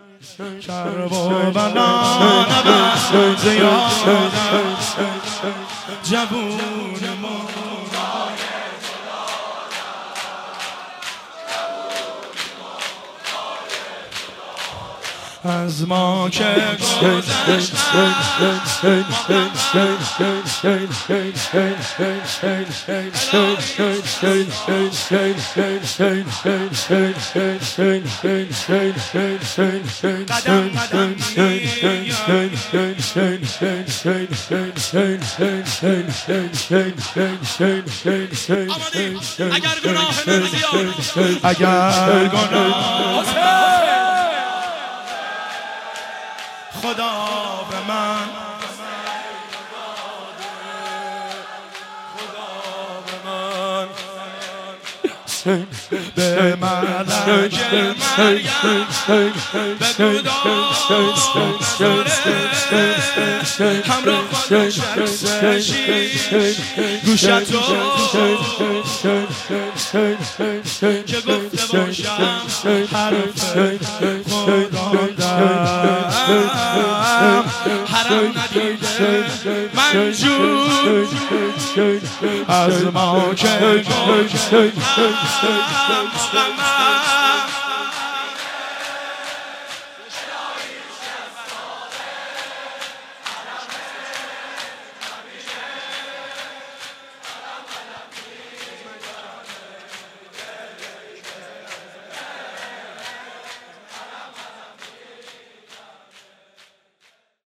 کرب و بنان بس زیادم جوون ما از ما که گذشتن قدم قدم اگر گناه من زیاد اگر گناه خدا به من به ملک مریم بگو همراه با شخصشی گوشتو که گفته باشم حرف خدا دارم حرم ندیده منجور از ما که